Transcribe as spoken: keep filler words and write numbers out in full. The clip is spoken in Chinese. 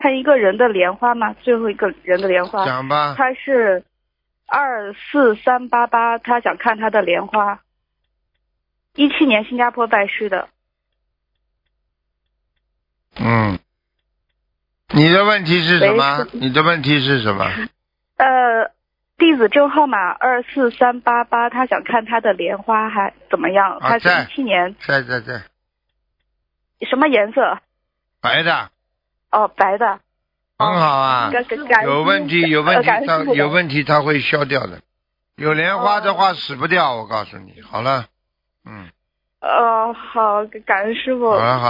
看一个人的莲花吗？最后一个人的莲花。 讲吧。 他是二四三八八，他想看他的莲花。一七年新加坡拜师的。 嗯。你的问题是什么？你的问题是什么？ 呃，弟子证号码二四三八八，他想看他的莲花还怎么样？ 啊、 他是一七年。 在在在。 什么颜色？ 白的。 哦，白的。 很好啊。 哦、 有问题，有问题，它呃、 有问题，它会消掉的。有莲花的话、哦、死不掉，我告诉你。好了，嗯。 哦，好，感恩师傅。 好了好。